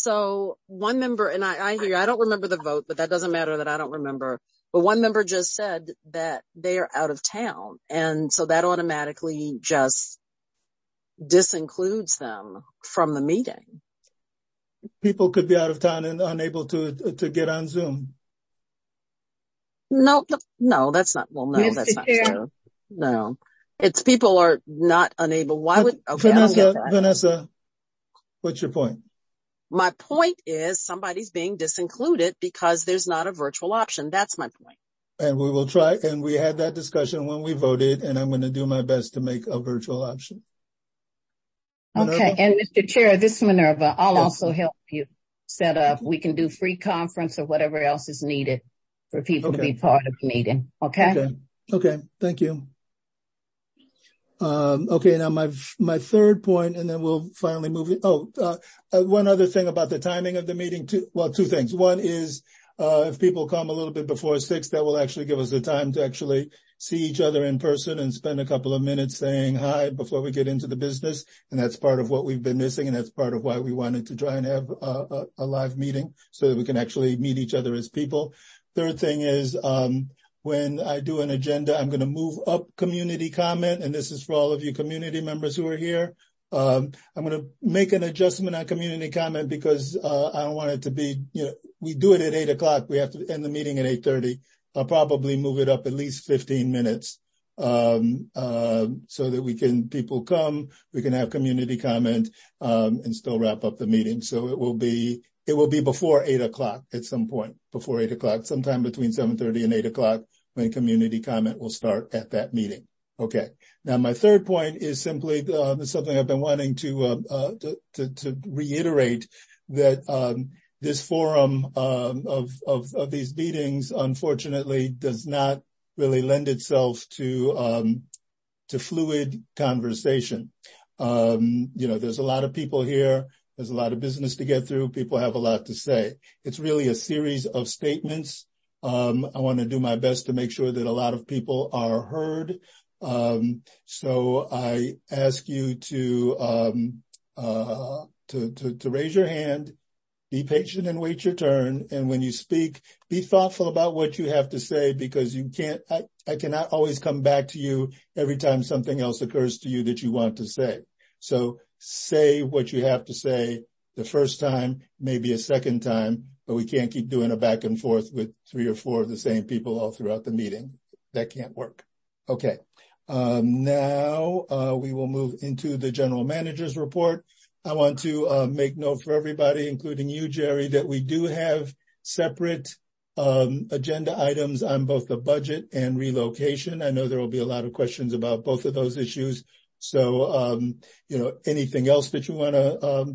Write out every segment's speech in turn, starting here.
So one member, and I hear, I don't remember the vote, but that doesn't matter that I don't remember. But one member just said that they are out of town. And so that automatically just disincludes them from the meeting. People could be out of town and unable to get on Zoom. No, that's not, well, no, Mr. that's not Chair. true. No, it's people are not unable. Why would, okay, I don't get that. Vanessa, what's your point? My point is somebody's being disincluded because there's not a virtual option. That's my point. And we will try, and we had that discussion when we voted, and I'm going to do my best to make a virtual option. Minerva? Okay, and Mr. Chair, this is Minerva. I'll Yes. also help you set up. We can do free conference or whatever else is needed for people to be part of the meeting. Okay? Okay. Thank you. Okay, now my third point, and then we'll finally move it. One other thing about the timing of the meeting. Two things. One is, if people come a little bit before 6, that will actually give us the time to actually see each other in person and spend a couple of minutes saying hi before we get into the business. And that's part of what we've been missing. And that's part of why we wanted to try and have a live meeting so that we can actually meet each other as people. Third thing is, when I do an agenda, I'm going to move up community comment. And this is for all of you community members who are here. I'm going to make an adjustment on community comment because I don't want it to be, we do it at 8:00. We have to end the meeting at 8:30. I'll probably move it up at least 15 minutes so that people come, we can have community comment and still wrap up the meeting. So it will be before 8:00 at some point, before 8:00, sometime between 7:30 and 8:00 when community comment will start at that meeting. Okay. Now my third point is simply something I've been wanting to reiterate, that this forum of these meetings unfortunately does not really lend itself to fluid conversation. There's a lot of people here. There's a lot of business to get through. People have a lot to say. It's really a series of statements. I want to do my best to make sure that a lot of people are heard. So I ask you to raise your hand, be patient and wait your turn. And when you speak, be thoughtful about what you have to say, because I cannot always come back to you every time something else occurs to you that you want to say. So say what you have to say the first time, maybe a second time, but we can't keep doing a back and forth with 3 or 4 of the same people all throughout the meeting. That can't work. Okay. Now we will move into the general manager's report. I want to make note for everybody, including you, Jerry, that we do have separate agenda items on both the budget and relocation. I know there will be a lot of questions about both of those issues. So, anything else that you want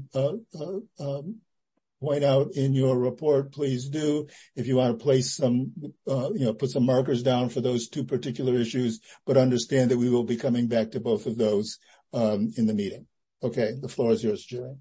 to point out in your report, please do. If you want to place some, put some markers down for those 2 particular issues, but understand that we will be coming back to both of those in the meeting. Okay, the floor is yours, Jerry.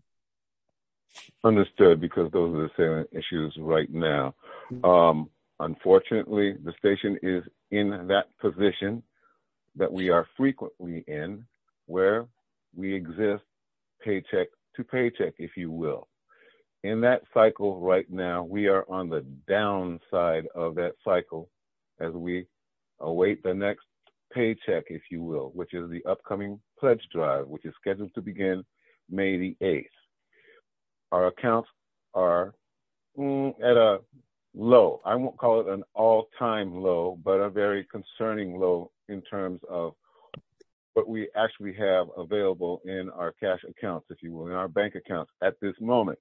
Understood, because those are the salient issues right now. Unfortunately, the station is in that position that we are frequently in, where we exist paycheck to paycheck, if you will. In that cycle right now, we are on the downside of that cycle as we await the next paycheck, if you will, which is the upcoming pledge drive, which is scheduled to begin May the 8th. Our accounts are at a low. I won't call it an all-time low, but a very concerning low in terms of what we actually have available in our cash accounts, if you will, in our bank accounts at this moment.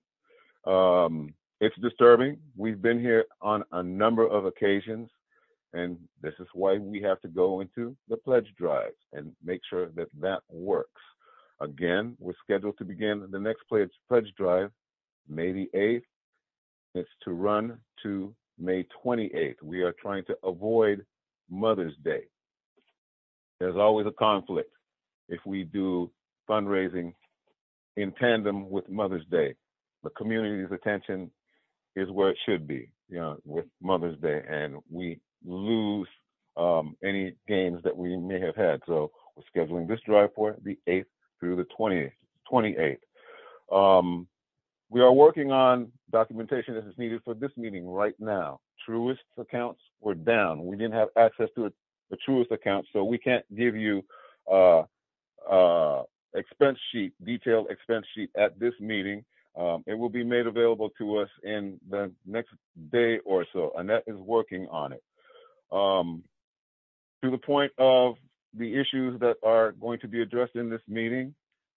It's disturbing. We've been here on a number of occasions, and this is why we have to go into the pledge drives and make sure that that works. Again, we're scheduled to begin the next pledge drive May the 8th. It's to run to May 28th. We are trying to avoid Mother's Day. There's always a conflict if we do fundraising in tandem with Mother's Day. The community's attention is where it should be, with Mother's Day, and we lose any gains that we may have had. So we're scheduling this drive for the 8th through the 28th. We are working on documentation that is needed for this meeting right now. Truist accounts were down. We didn't have access to the Truist account, so we can't give you expense sheet, detailed expense sheet at this meeting. It will be made available to us in the next day or so. Annette is working on it. To the point of the issues that are going to be addressed in this meeting,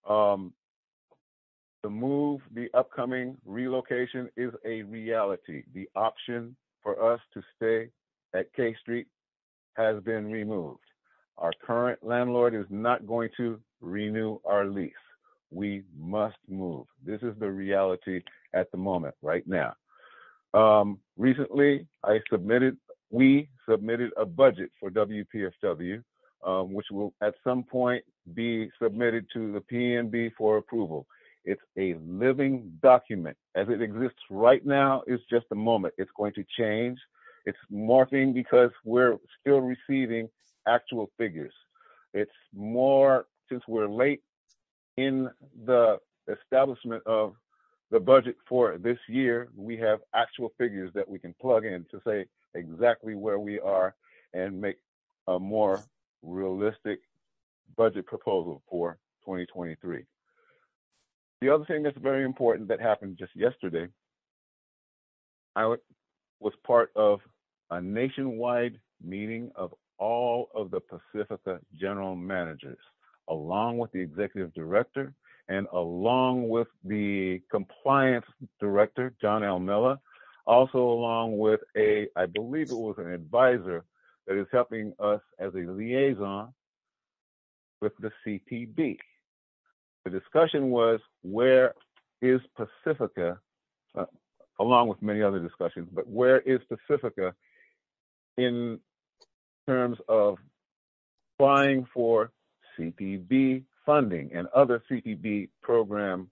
the upcoming relocation is a reality. The option for us to stay at K Street has been removed. Our current landlord is not going to renew our lease. We must move. This is the reality at the moment, right now. Recently, we submitted a budget for WPFW, which will at some point be submitted to the PNB for approval. It's a living document. As it exists right now, it's just a moment. It's going to change. It's morphing because we're still receiving actual figures. It's more, since we're late in the establishment of the budget for this year, we have actual figures that we can plug in to say exactly where we are and make a more realistic budget proposal for 2023. The other thing that's very important that happened just yesterday, I was part of a nationwide meeting of all of the Pacifica general managers, along with the executive director and along with the compliance director, John Almella, also along with I believe it was an advisor that is helping us as a liaison with the CPB. The discussion was, where is Pacifica, along with many other discussions, but where is Pacifica in terms of applying for CPB funding and other CPB program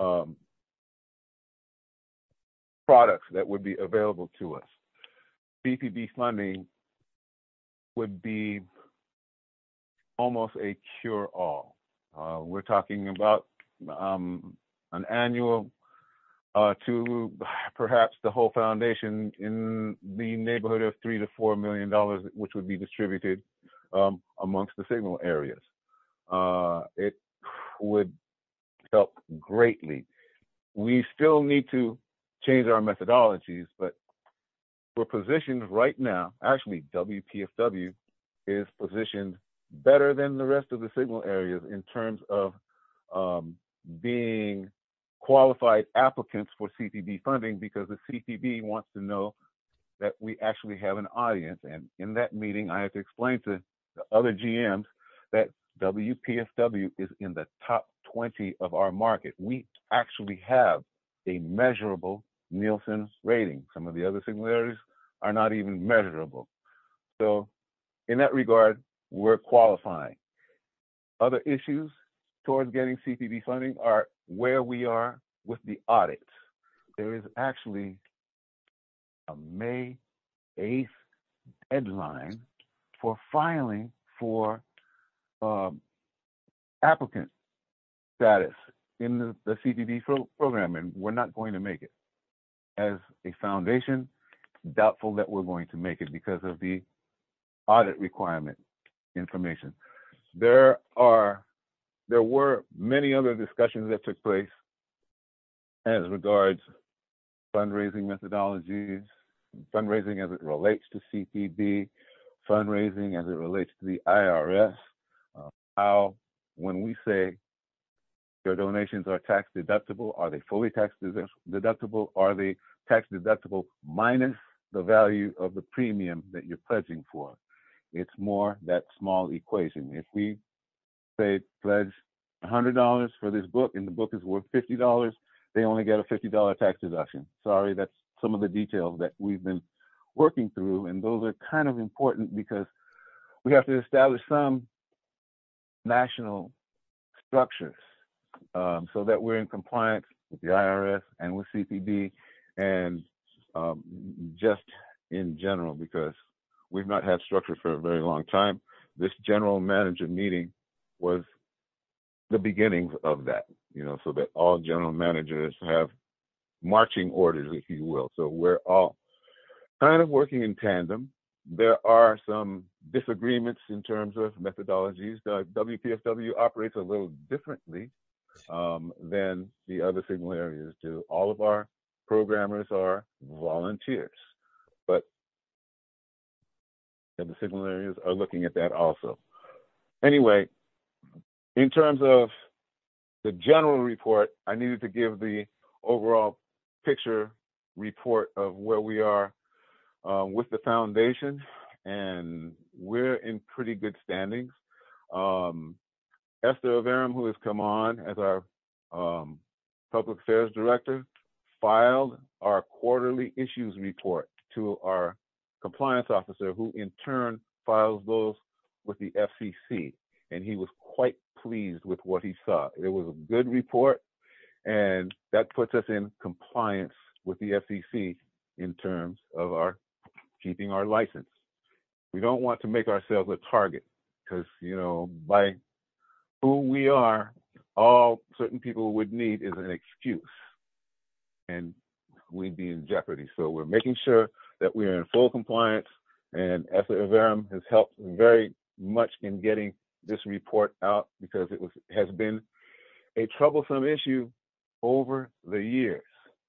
products that would be available to us. CPB funding would be almost a cure-all. We're talking about an annual to perhaps the whole foundation in the neighborhood of $3 to $4 million, which would be distributed amongst the signal areas. It would help greatly. We still need to change our methodologies, but we're positioned right now, actually WPFW is positioned better than the rest of the signal areas in terms of being qualified applicants for CPB funding, because the CPB wants to know that we actually have an audience. And in that meeting, I have to explain to the other GMs that WPFW is in the top 20 of our market. We actually have a measurable Nielsen rating. Some of the other signal areas are not even measurable. So in that regard, we're qualifying. Other issues towards getting CPB funding are where we are with the audits. There is actually a May 8th deadline for filing for applicant status in the CPB program, and we're not going to make it. As a foundation, doubtful that we're going to make it because of the audit requirement information. There were many other discussions that took place as regards fundraising methodologies, fundraising as it relates to CPB, fundraising as it relates to the IRS, how when we say your donations are tax deductible, are they fully tax deductible? Are they tax deductible minus the value of the premium that you're pledging for? It's more that small equation. If we say pledge $100 for this book and the book is worth $50, they only get a $50 tax deduction. Sorry, that's some of the details that we've been working through, and those are kind of important because we have to establish some national structures so that we're in compliance with the IRS and with CPB and just in general, because we've not had structure for a very long time. This general manager meeting was the beginnings of that, so that all general managers have marching orders, if you will. So we're all kind of working in tandem. There are some disagreements in terms of methodologies. WPFW operates a little differently than the other signal areas do. All of our programmers are volunteers, but the signal areas are looking at that also. Anyway, in terms of the general report, I needed to give the overall picture report of where we are with the foundation, and we're in pretty good standings. Esther Averum, who has come on as our public affairs director, filed our quarterly issues report to our compliance officer, who in turn files those with the FCC, and he was quite pleased with what he saw. It was a good report, and that puts us in compliance with the FCC in terms of our keeping our license. We don't want to make ourselves a target because, by who we are, all certain people would need is an excuse, and we'd be in jeopardy. So we're making sure that we are in full compliance, and Esther Averum has helped very much in getting this report out because it has been a troublesome issue over the years.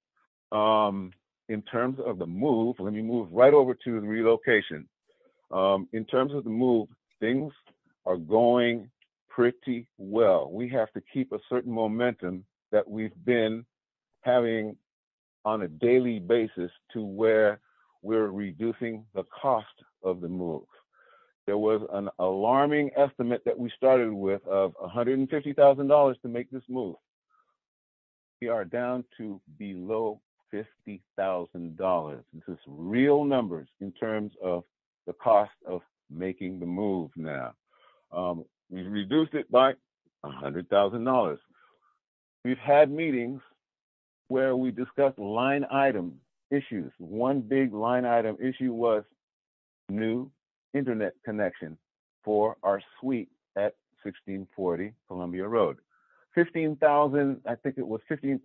In terms of the move, let me move right over to the relocation. In terms of the move, things are going pretty well. We have to keep a certain momentum that we've been having on a daily basis to where we're reducing the cost of the move. There was an alarming estimate that we started with of $150,000 to make this move. We are down to below $50,000. This is real numbers in terms of the cost of making the move now. We've reduced it by $100,000. We've had meetings where we discussed line item issues. One big line item issue was new internet connection for our suite at 1640 Columbia Road. I think it was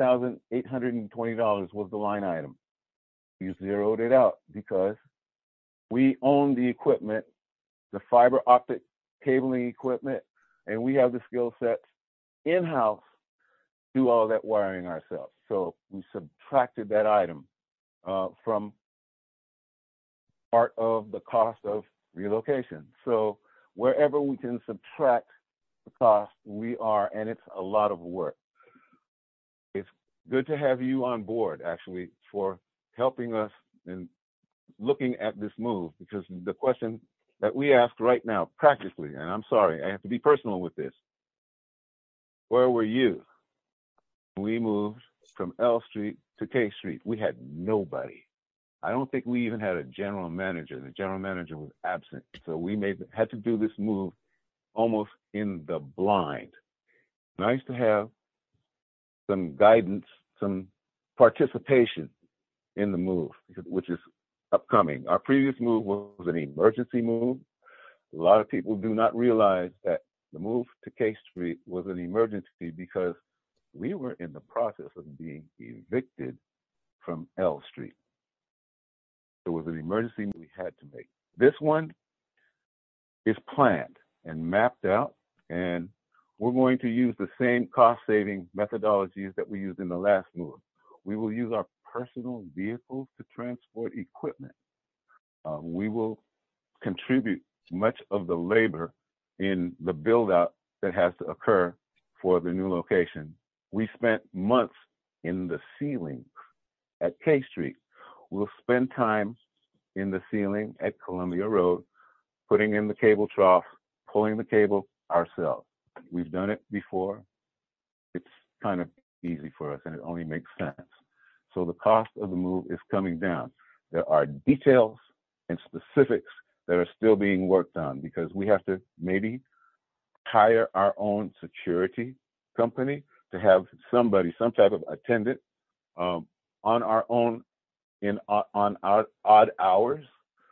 $15,820 was the line item. We zeroed it out because we own the equipment, the fiber optic cabling equipment, and we have the skill sets in-house to do all that wiring ourselves. So we subtracted that item from part of the cost of relocation. So wherever we can subtract the cost, we are, and it's a lot of work. It's good to have you on board, actually, for helping us in looking at this move, because the question that we ask right now, practically, and I'm sorry, I have to be personal with this. Where were you? We moved from L Street to K Street. We had nobody. I don't think we even had a general manager. The general manager was absent. So we had to do this move almost in the blind. Nice to have some guidance, some participation in the move, which is upcoming. Our previous move was an emergency move. A lot of people do not realize that the move to K Street was an emergency because we were in the process of being evicted from L Street. It was an emergency we had to make. This one is planned and mapped out, and we're going to use the same cost-saving methodologies that we used in the last move. We will use our personal vehicles to transport equipment. We will contribute much of the labor in the build-out that has to occur for the new location. We spent months in the ceiling at K Street. We'll spend time in the ceiling at Columbia Road, putting in the cable trough, pulling the cable ourselves. We've done it before. It's kind of easy for us, and it only makes sense. So the cost of the move is coming down. There are details and specifics that are still being worked on because we have to maybe hire our own security company to have somebody, some type of attendant on our own on our odd hours.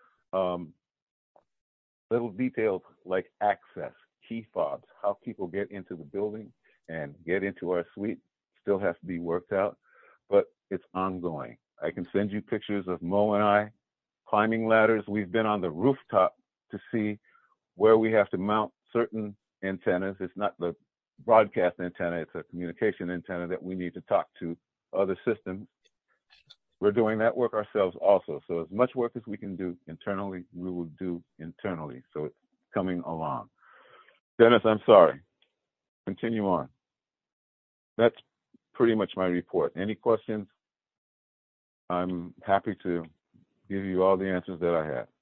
Little details like access, key fobs, how people get into the building and get into our suite still has to be worked out. But it's ongoing. I can send you pictures of Mo and I climbing ladders. We've been on the rooftop to see where we have to mount certain antennas. It's not the broadcast antenna, it's a communication antenna that we need to talk to other systems. We're doing that work ourselves also. So as much work as we can do internally, we will do internally. So it's coming along. Dennis, I'm sorry. Continue on. That's pretty much my report. Any questions? I'm happy to give you all the answers that I have.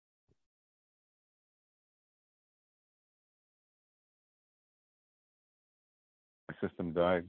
My system died.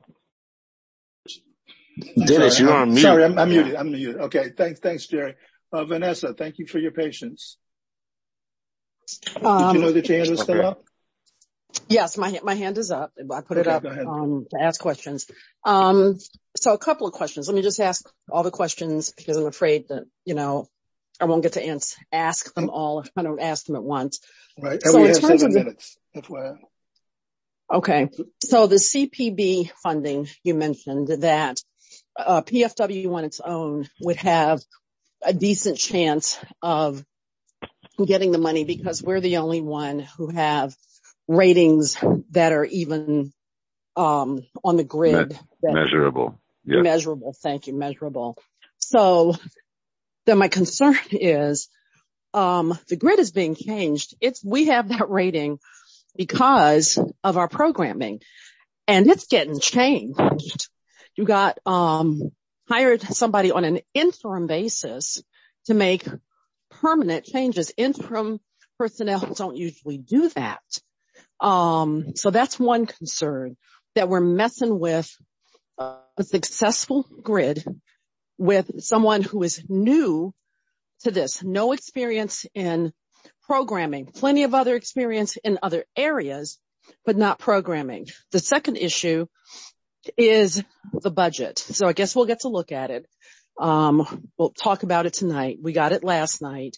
Dennis, you're on mute. Sorry, I'm muted. I'm muted. Okay, thanks, Jerry. Vanessa, thank you for your patience. Did you know that your hand was still up? Yes, my hand is up. I put it up to ask questions. So a couple of questions. Let me just ask all the questions because I'm afraid that, I won't get to ask them all if I don't ask them at once. Right. And so we have 7 minutes. FYI. Okay. So the CPB funding, you mentioned that PFW on its own would have a decent chance of getting the money because we're the only one who have ratings that are even on the grid. Measurable. Yeah. Measurable. Thank you. Measurable. So then my concern is the grid is being changed. We have that rating because of our programming and it's getting changed. You got hired somebody on an interim basis to make permanent changes. Interim personnel don't usually do that. So that's one concern, that we're messing with a successful grid with someone who is new to this, no experience in programming, plenty of other experience in other areas, but not programming. The second issue is the budget. So I guess we'll get to look at it. We'll talk about it tonight. We got it last night.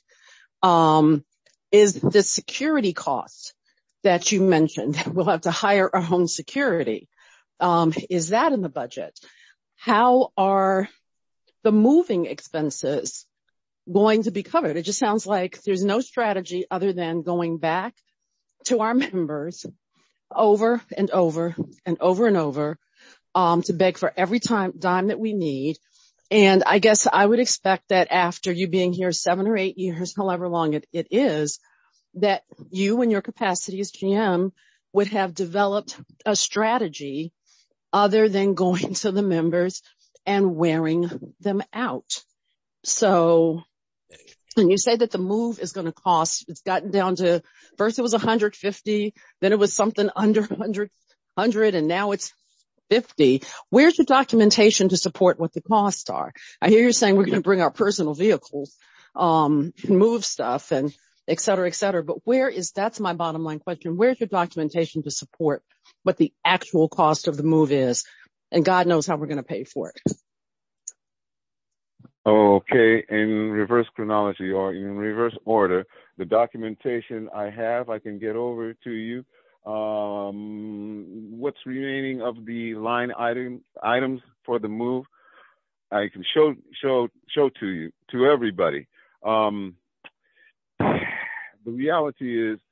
Is the security cost that you mentioned? We'll have to hire our own security. Is that in the budget? How are the moving expenses going to be covered? It just sounds like there's no strategy other than going back to our members over and over and over and over to beg for every dime that we need. And I guess I would expect that after you being here 7 or 8 years, however long it is, that you in your capacity as GM would have developed a strategy other than going to the members and wearing them out. So, and you say that the move is going to cost, it's gotten down to, first it was 150, then it was something under 100, and now it's 50. Where's your documentation to support what the costs are? I hear you're saying we're going to bring our personal vehicles, move stuff and et cetera, but that's my bottom line question. Where's your documentation to support what the actual cost of the move is? And God knows how we're going to pay for it. Okay, in reverse chronology or in reverse order, the documentation I have, I can get over to you. What's remaining of the line items for the move, I can show to you, to everybody. The reality is,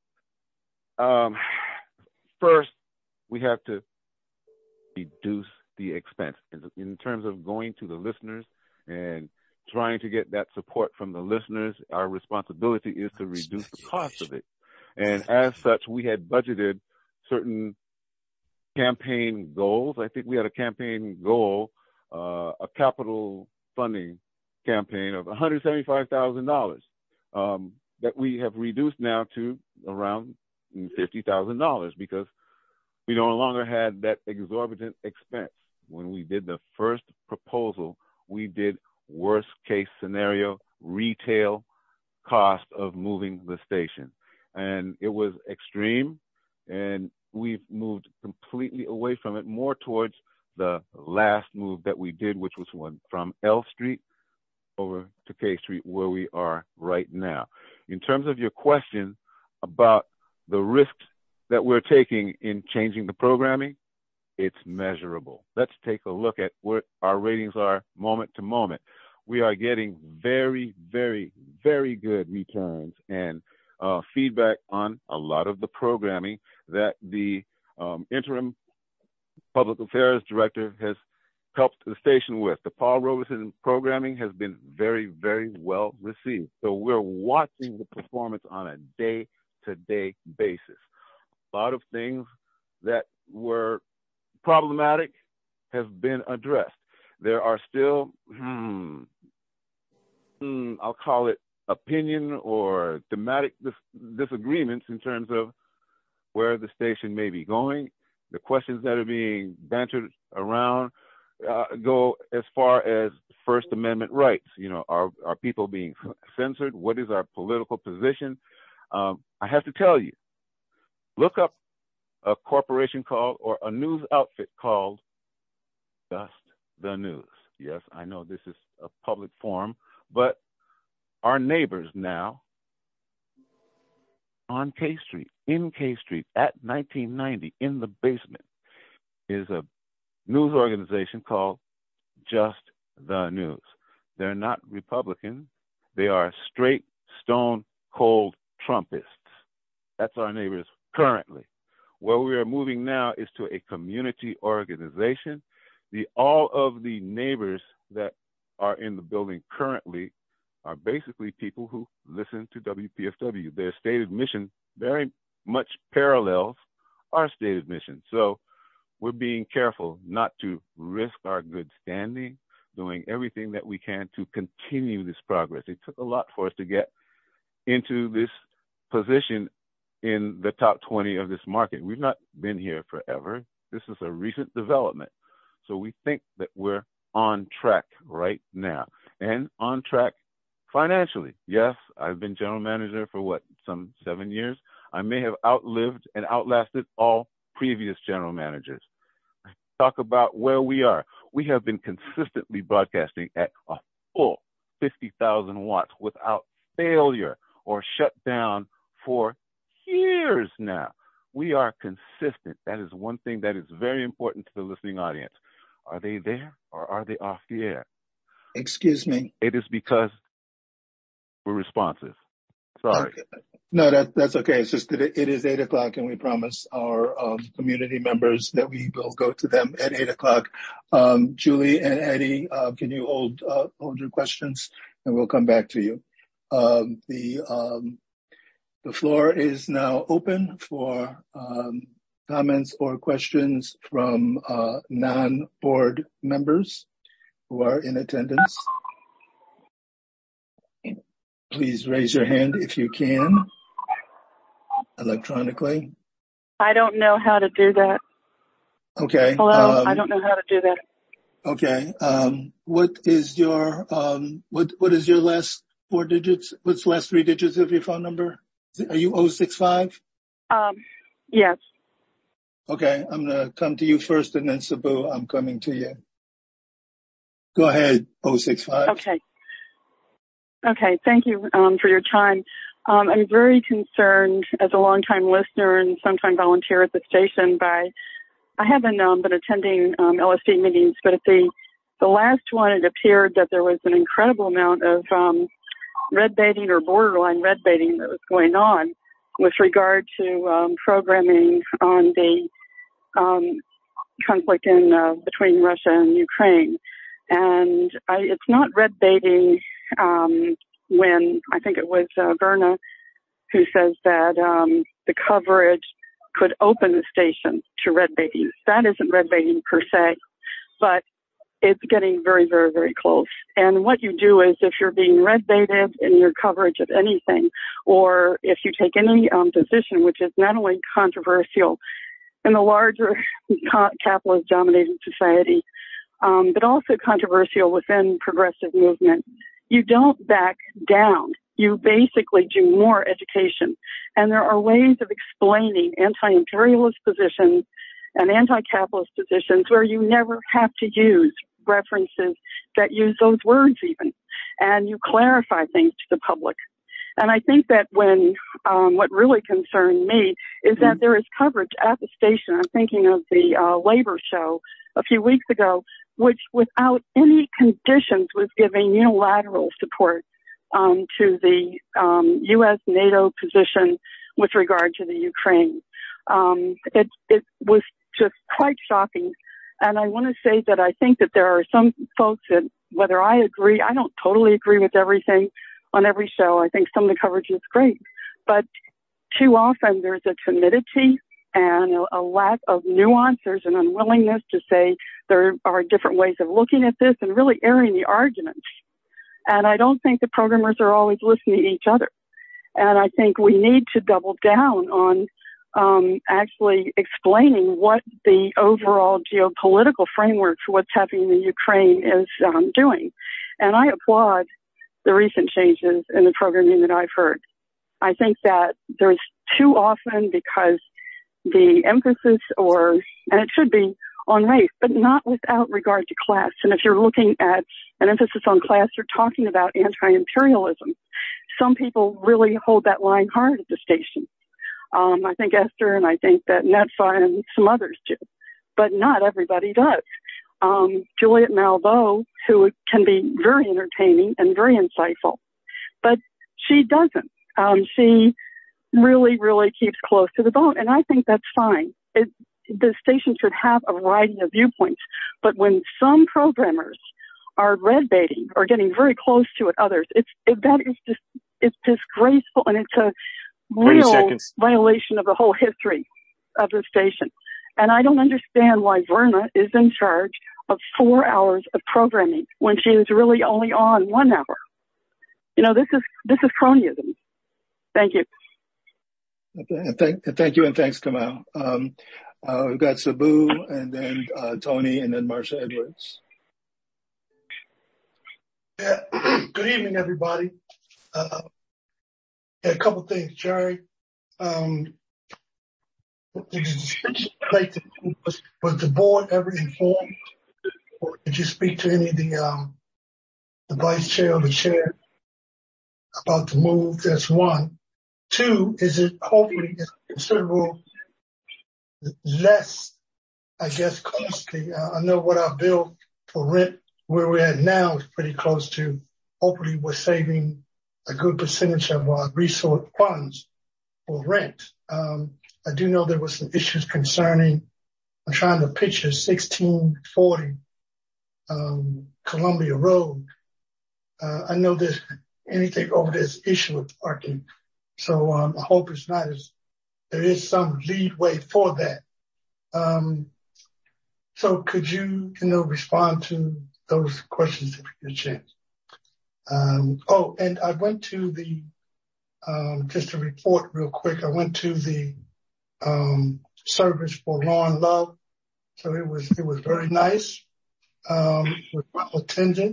first, we have to reduce the expense in terms of going to the listeners and trying to get that support from the listeners. Our responsibility is to reduce the cost of it. And as such, we had budgeted certain campaign goals. I think we had a campaign goal, a capital funding campaign of $175,000 that we have reduced now to around $50,000 because we no longer had that exorbitant expense. When we did the first proposal, we did worst case scenario retail cost of moving the station. And it was extreme, and we've moved completely away from it, more towards the last move that we did, which was one from L Street over to K Street, where we are right now. In terms of your question about the risks that we're taking in changing the programming, it's measurable. Let's take a look at what our ratings are moment to moment. We are getting very, very, very good returns and feedback on a lot of the programming that the interim public affairs director has helped the station with. The Paul Robeson programming has been very, very well received. So we're watching the performance on a day-to-day basis. A lot of things that were problematic have been addressed. There are still, I'll call it opinion or thematic disagreements in terms of where the station may be going. The questions that are being bantered around go as far as First Amendment rights. Are people being censored? What is our political position? I have to tell you, look up a corporation called, or a news outfit called Just the News. Yes, I know this is a public forum, but our neighbors now on K Street, in K Street at 1990 in the basement is a news organization called Just the News. They're not Republican. They are straight, stone cold Trumpists. That's our neighbors currently. Where we are moving now is to a community organization. All of the neighbors that are in the building currently are basically people who listen to WPFW. Their stated mission very much parallels our stated mission. So we're being careful not to risk our good standing, doing everything that we can to continue this progress. It took a lot for us to get into this position in the top 20 of this market. We've not been here forever. This is a recent development. So we think that we're on track right now, and on track financially. Yes, I've been general manager for some 7 years. I may have outlived and outlasted all previous general managers. Talk about where we are. We have been consistently broadcasting at a full 50,000 watts without failure or shut down for years now. We are consistent. That is one thing that is very important to the listening audience. Are they there or are they off the air? Excuse me. It is because we're responsive. Sorry. Okay. No, that's okay. It's just that it is 8 o'clock, and we promise our community members that we will go to them at 8 o'clock. Julie and Eddie, can you hold your questions, and we'll come back to you. The floor is now open for comments or questions from non-board members who are in attendance. Please raise your hand if you can, electronically. I don't know how to do that. Okay. Hello, I don't know how to do that. Okay. What is your last 4 digits? What's the last 3 digits of your phone number? Are you 065? Yes. Okay, I'm going to come to you first, and then Sabu, I'm coming to you. Go ahead, 065. Okay, thank you for your time. I'm very concerned as a longtime listener and sometime volunteer at the station I haven't been attending LSD meetings, but at the last one, it appeared that there was an incredible amount of red baiting or borderline red baiting that was going on with regard to programming on the conflict between Russia and Ukraine. And it's not red baiting when I think it was Verna who says that the coverage could open the station to red baiting. That isn't red baiting per se, but it's getting very, very, very close. And what you do is if you're being red baited in your coverage of anything, or if you take any position which is not only controversial in the larger capitalist dominated society, but also controversial within progressive movement, you don't back down. You basically do more education. And there are ways of explaining anti-imperialist positions and anti-capitalist positions where you never have to use references that use those words even. And you clarify things to the public. And I think that what really concerned me is that there is coverage at the station. I'm thinking of the labor show a few weeks ago, which without any conditions was giving unilateral support to the U.S. NATO position with regard to the Ukraine. It was just quite shocking. And I want to say that I think that there are some folks that, whether I agree, I don't totally agree with everything on every show. I think some of the coverage is great. But too often there's a timidity and a lack of nuance. There's an unwillingness to say there are different ways of looking at this and really airing the arguments. And I don't think the programmers are always listening to each other. And I think we need to double down on actually explaining what the overall geopolitical framework for what's happening in the Ukraine is doing. And I applaud the recent changes in the programming that I've heard. I think that there's too often, because the emphasis and it should be on race, but not without regard to class. And if you're looking at an emphasis on class, you're talking about anti-imperialism. Some people really hold that line hard at the station. I think Esther and I think that Netfa and some others do, but not everybody does. Juliet Malveaux, who can be very entertaining and very insightful, but she doesn't. She really, really keeps close to the bone, and I think that's fine. The station should have a variety of viewpoints, but when some programmers are red baiting or getting very close to it, others, it's disgraceful, and it's a real violation of the whole history of the station. And I don't understand why Verna is in charge of 4 hours of programming when she is really only on 1 hour. You know, this is cronyism. Thank you. Thank you, and thanks, Kamal. We've got Sabu, and then Tony, and then Marsha Edwards. Yeah. Good evening, everybody. A couple things, Jerry. Was the board ever informed, or did you speak to any of the vice chair or the chair about the move? That's one. Two, is it hopefully considerable less, I guess, costly? I know what our bill for rent, where we're at now, is pretty close to. Hopefully, we're saving a good percentage of our resource funds for rent. I do know there were some issues concerning, I'm trying to picture 1640 Columbia Road. I know there's anything over this issue with parking. So I hope it's not there is some leadway for that. So could you respond to those questions if you get a chance? And I went to the, just to report real quick, I went to the service for Lawn Love. So it was very nice. It was well attended.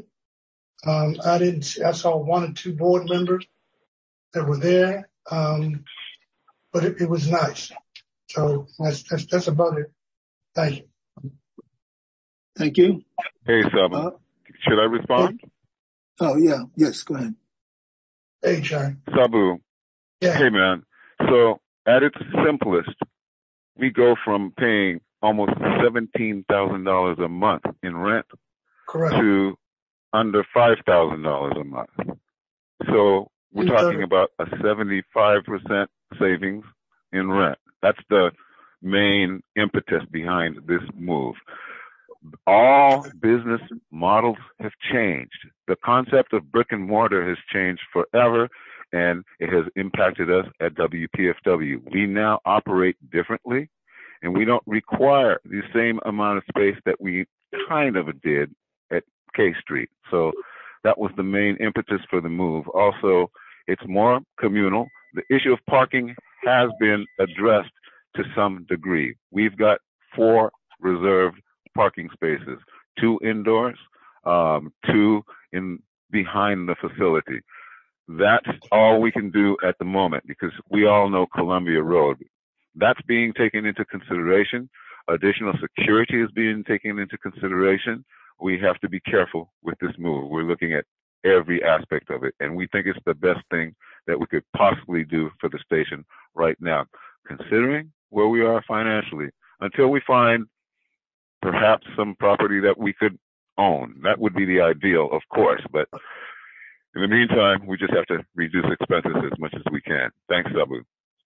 I saw 1 or 2 board members that were there. But it was nice. So that's about it. Thank you. Thank you. Hey, Sabu. Should I respond? Oh, yeah. Yes, go ahead. Hey, John. Sabu. Yeah. Hey, man. So at its simplest, we go from paying almost $17,000 a month in rent Correct. to under $5,000 a month. So we're talking about a 75% savings in rent. That's the main impetus behind this move. All business models have changed. The concept of brick and mortar has changed forever, and it has impacted us at WPFW. We now operate differently, and we don't require the same amount of space that we kind of did at K Street. So that was the main impetus for the move. Also, it's more communal. The issue of parking has been addressed to some degree. We've got 4 reserved parking spaces, 2 indoors, 2 in behind the facility. That's all we can do at the moment because we all know Columbia Road. That's being taken into consideration. Additional security is being taken into consideration. We have to be careful with this move. We're looking at every aspect of it, and we think it's the best thing that we could possibly do for the station right now, considering where we are financially, until we find perhaps some property that we could own. That would be the ideal, of course, but in the meantime, we just have to reduce expenses as much as we can. Thanks, Sabu.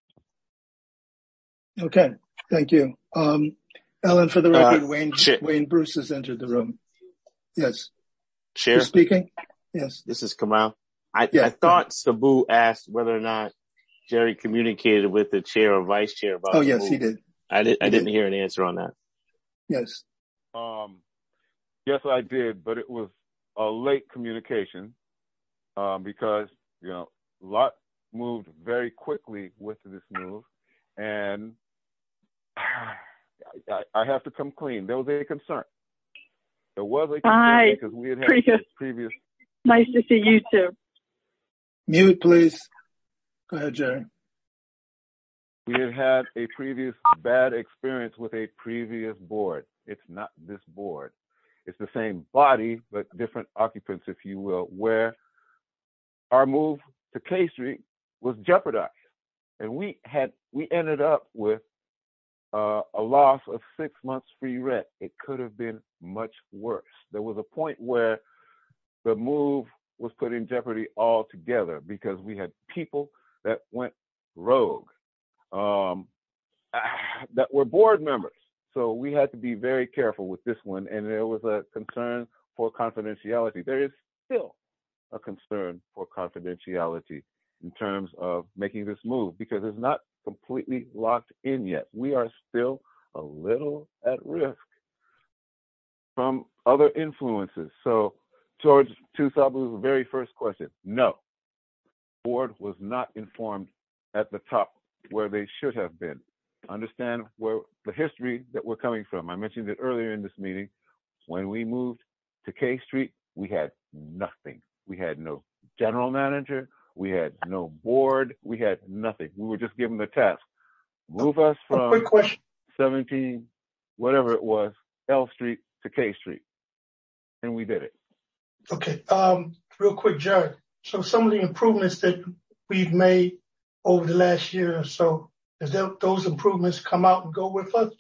Okay, thank you. Ellen, for the record, Wayne Bruce has entered the room. Yes. Chair? You're speaking? Yes. This is Kamal. I thought Sabu asked whether or not Jerry communicated with the chair or vice chair about the yes, move. he did. I didn't hear an answer on that. Yes. Yes, I did, but it was a late communication because, a lot moved very quickly with this move, and I have to come clean. There was a concern. There was a concern because we had previous. Nice to see you too. Mute, please. Go ahead, Jerry. We had a previous bad experience with a previous board. It's not this board. It's the same body, but different occupants, if you will, where our move to K Street was jeopardized. And we ended up with a loss of 6 months free rent. It could have been much worse. There was a point where the move was put in jeopardy altogether because we had people that went rogue, that were board members. So we had to be very careful with this one. And there was a concern for confidentiality. There is still a concern for confidentiality in terms of making this move because it's not completely locked in yet. We are still a little at risk from other influences. So to Sabu's very first question, no, the board was not informed at the top where they should have been. Understand where the history that we're coming from. I mentioned it earlier in this meeting. When we moved to K Street, we had nothing. We had no general manager. We had no board. We had nothing. We were just given the task. Move us from 17, whatever it was, L Street to K Street. And we did it. Okay. Real quick, Jared. So some of the improvements that we've made over the last year or so, does those improvements come out and go with us?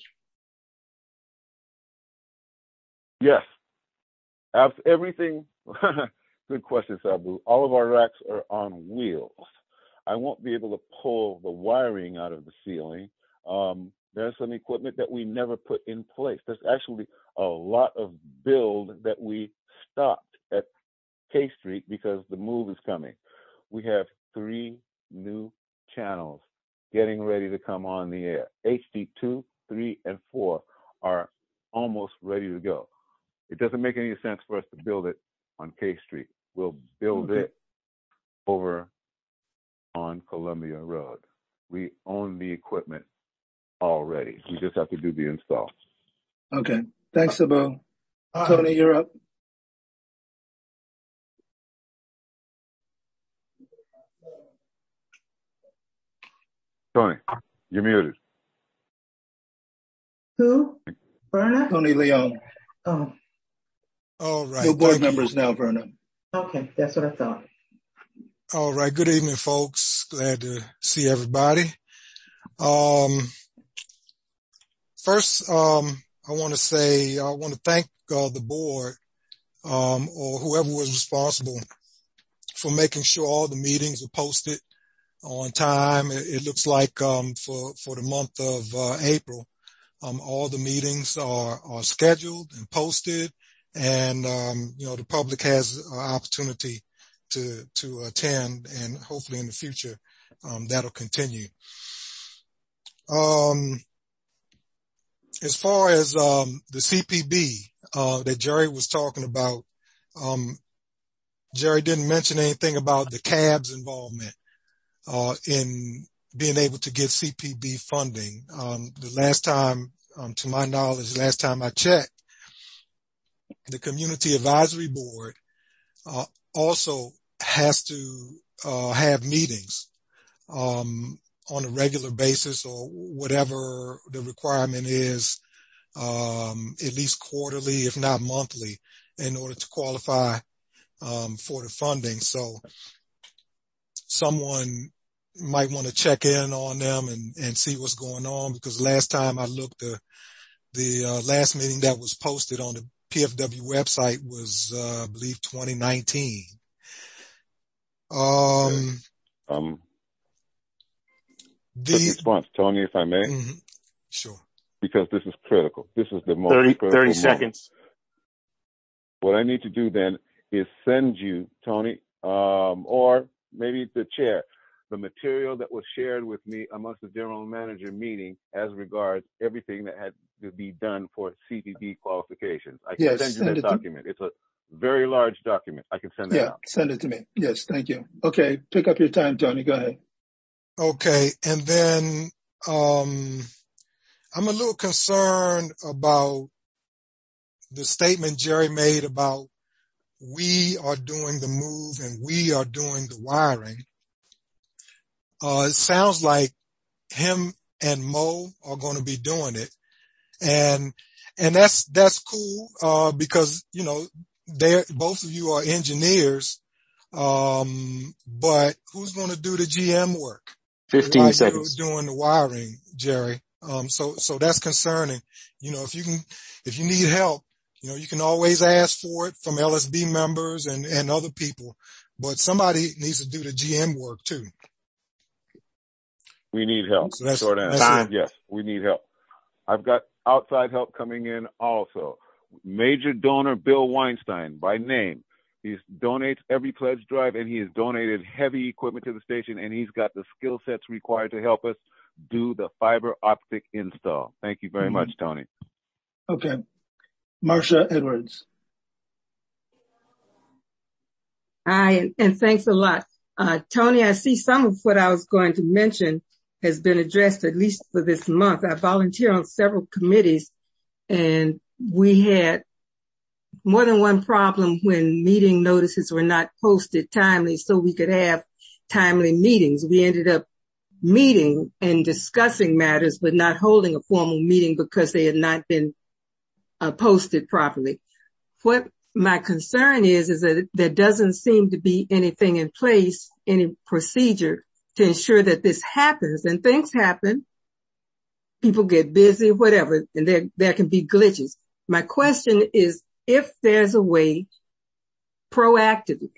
Yes. Everything. Good question, Sabu. All of our racks are on wheels. I won't be able to pull the wiring out of the ceiling. There's some equipment that we never put in place. There's actually a lot of build that we stopped at K Street because the move is coming. We have 3 new channels getting ready to come on the air. HD 2, 3, and 4 are almost ready to go. It doesn't make any sense for us to build it on K Street. We'll build it over on Columbia Road. We own the equipment already. We just have to do the install. Okay. Thanks, Sabu. Tony, you're up. Tony, you're muted. Who? Verna? Tony Leon. Oh. All right. No board members now, Verna. Okay, that's what I thought. All right. Good evening, folks. Glad to see everybody. First, I want to thank the board or whoever was responsible for making sure all the meetings were posted on time. It looks like for the month of April, all the meetings are scheduled and posted, and the public has an opportunity to attend, and hopefully in the future that'll continue. As far as the CPB that Jerry was talking about, Jerry didn't mention anything about the CAB's involvement in being able to get CPB funding. The last time, to my knowledge, last time I checked, the Community Advisory Board also has to have meetings on a regular basis, or whatever the requirement is, at least quarterly, if not monthly, in order to qualify for the funding. So someone might want to check in on them and see what's going on, because last time I looked, the last meeting that was posted on the PFW website was, I believe 2019. Quick response, Tony, if I may. Mm-hmm. Sure. Because this is critical. This is the most critical 30 seconds. What I need to do then is send you, Tony, or maybe the chair, the material that was shared with me amongst the general manager meeting as regards everything that had to be done for CDD qualifications. I can send you that document. It's a very large document. I can send that out. Send it to me. Yes, thank you. Okay, pick up your time, Tony. Go ahead. Okay, and then I'm a little concerned about the statement Jerry made about we are doing the move and we are doing the wiring. It sounds like him and Mo are going to be doing it. And that's cool, because, you know, both of you are engineers. But who's going to do the GM work? 15 seconds. You're doing the wiring, Jerry. So that's concerning. You know, if you need help, you know, you can always ask for it from LSB members and other people, but somebody needs to do the GM work too. We need help. So short answer. Yes, we need help. I've got outside help coming in also. Major donor Bill Weinstein by name. He donates every pledge drive, and he has donated heavy equipment to the station, and he's got the skill sets required to help us do the fiber optic install. Thank you very much, Tony. Okay. Marcia Edwards. Hi, and thanks a lot. Tony, I see some of what I was going to mention has been addressed, at least for this month. I volunteer on several committees, and we had more than one problem when meeting notices were not posted timely so we could have timely meetings. We ended up meeting and discussing matters, but not holding a formal meeting because they had not been posted properly. What my concern is that there doesn't seem to be anything in place, any procedure to ensure that this happens. And things happen. People get busy, whatever, and there can be glitches. My question is, if there's a way proactively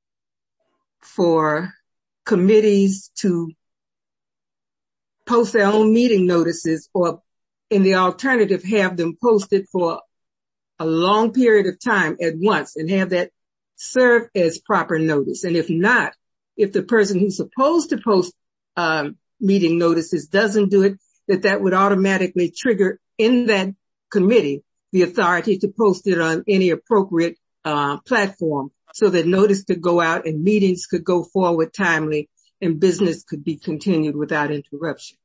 for committees to post their own meeting notices, or in the alternative, have them posted for a long period of time at once and have that serve as proper notice. And if not, if the person who's supposed to post meeting notices doesn't do it, that would automatically trigger in that committee the authority to post it on any appropriate platform so that notice could go out and meetings could go forward timely and business could be continued without interruption.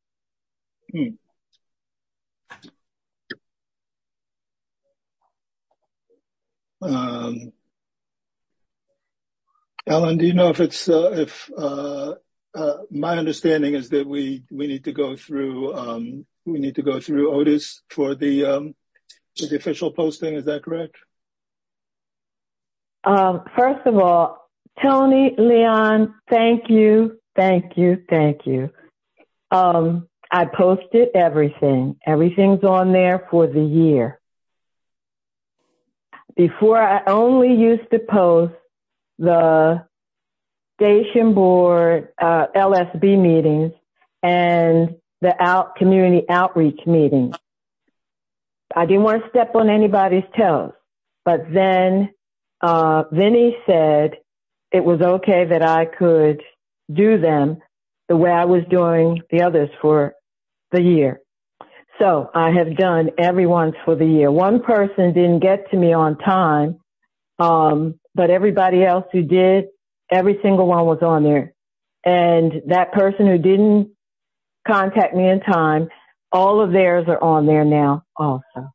Alan, do you know if it's my understanding is that we need to go through Otis for the official posting. Is that correct? First of all, Tony, Leon, thank you. I posted everything. Everything's on there for the year. Before, I only used to post the station board, LSB meetings and the community outreach meetings. I didn't want to step on anybody's toes, but then Vinny said it was okay that I could do them the way I was doing the others for the year. So I have done everyone's for the year. One person didn't get to me on time, but everybody else who did, every single one was on there. And that person who didn't contact me in time, all of theirs are on there now also.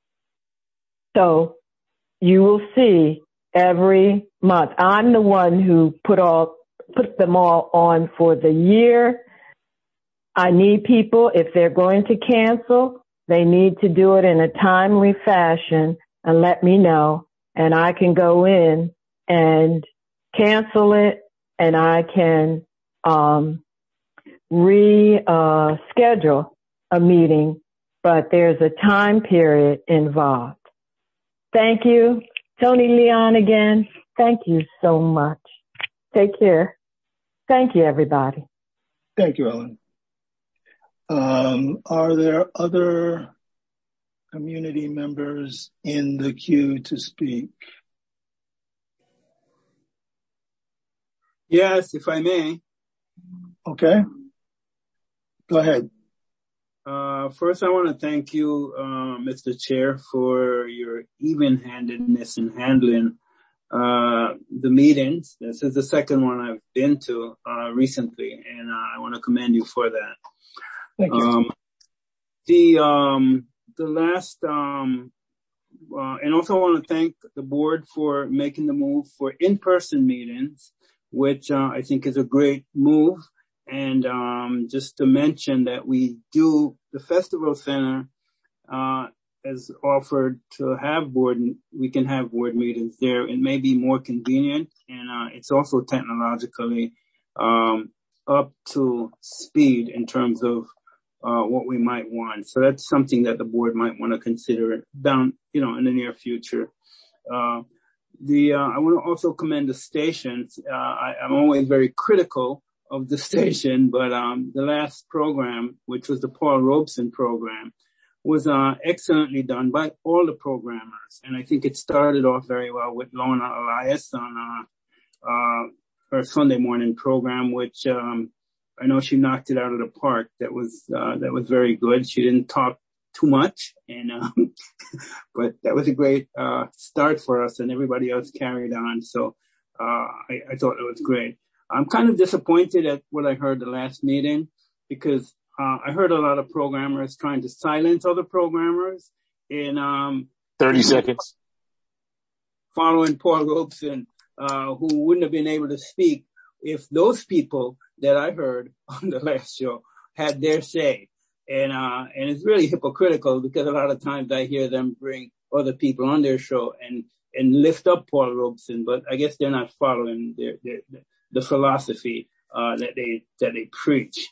So you will see every month. I'm the one who put them all on for the year. I need people, if they're going to cancel, they need to do it in a timely fashion and let me know, and I can go in and cancel it and I can reschedule a meeting, but there's a time period involved. Thank you. Tony Leon again. Thank you so much. Take care. Thank you, everybody. Thank you, Ellen. Are there other community members in the queue to speak? Yes, if I may. Okay. Go ahead. First, I want to thank you, Mr. Chair, for your even-handedness in handling the meetings. This is the second one I've been to recently, and I want to commend you for that. Thank you. The last, and also I want to thank the board for making the move for in-person meetings, which I think is a great move. And just to mention that the Festival Center has offered to have we can have board meetings there. It may be more convenient, and it's also technologically up to speed in terms of what we might want. So that's something that the board might want to consider down, in the near future. I want to also commend the stations. I'm always very critical of the station, but the last program, which was the Paul Robeson program, was excellently done by all the programmers. And I think it started off very well with Lorna Elias on her Sunday morning program, which I know she knocked it out of the park. That was very good. She didn't talk too much, and but that was a great start for us, and everybody else carried on. So I thought it was great. I'm kind of disappointed at what I heard the last meeting, because I heard a lot of programmers trying to silence other programmers in 30 seconds following Paul Robeson, who wouldn't have been able to speak if those people that I heard on the last show had their say. And it's really hypocritical, because a lot of times I hear them bring other people on their show and lift up Paul Robeson, but I guess they're not following the philosophy that they preach.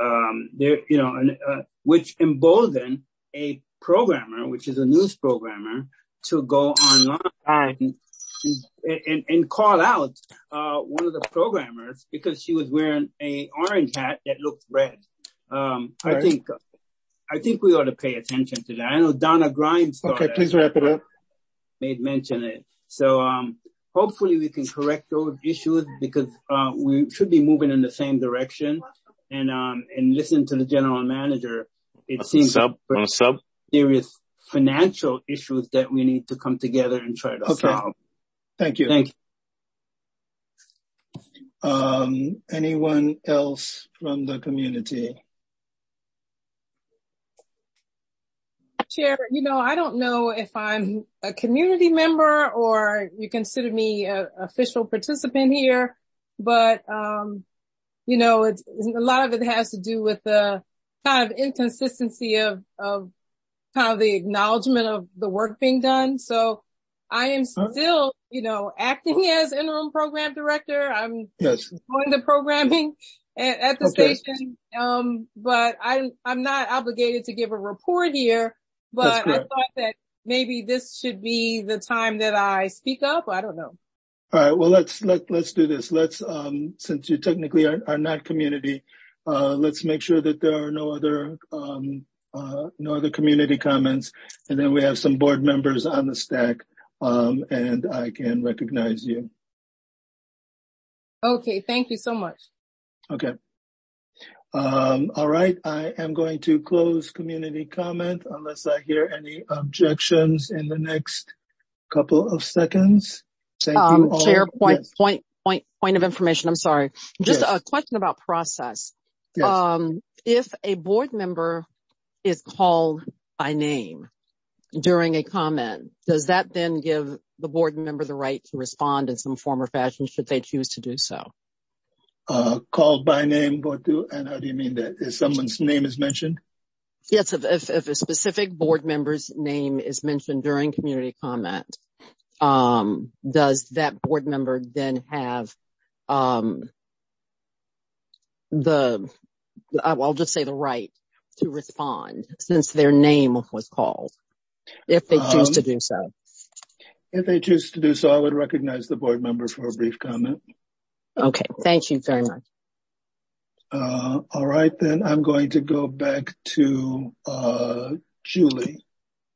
Which embolden a programmer, which is a news programmer, to go online and call out one of the programmers because she was wearing a orange hat that looked red. Right. I think we ought to pay attention to that. I know Donna Grimes. Okay, please wrap it up. Made mention of it. So hopefully we can correct those issues, because we should be moving in the same direction. And listen to the general manager. It seems serious financial issues that we need to come together and try to solve. Thank you. Thank you. Anyone else from the community? Chair, I don't know if I'm a community member or you consider me an official participant here, but it's a lot of it has to do with the kind of inconsistency of kind of the acknowledgement of the work being done. So I am still, acting as interim program director. I'm doing the programming at the station. But I'm not obligated to give a report here, but I thought that maybe this should be the time that I speak up. I don't know. All right. Well, let's do this. Let's, since you technically are not community, let's make sure that there are no other community comments. And then we have some board members on the stack, and I can recognize you. Okay. Thank you so much. Okay. All right. I am going to close community comment unless I hear any objections in the next couple of seconds. Thank you all. Chair, point of information. I'm sorry. Just a question about process. Yes. If a board member is called by name during a comment, does that then give the board member the right to respond in some form or fashion should they choose to do so? Called by name, and how do you mean that? If someone's name is mentioned? Yes, if a specific board member's name is mentioned during community comment, does that board member then have I'll just say the right to respond since their name was called, if they choose to do so. If they choose to do so, I would recognize the board member for a brief comment. Okay. Thank you very much. All right, then I'm going to go back to Julie.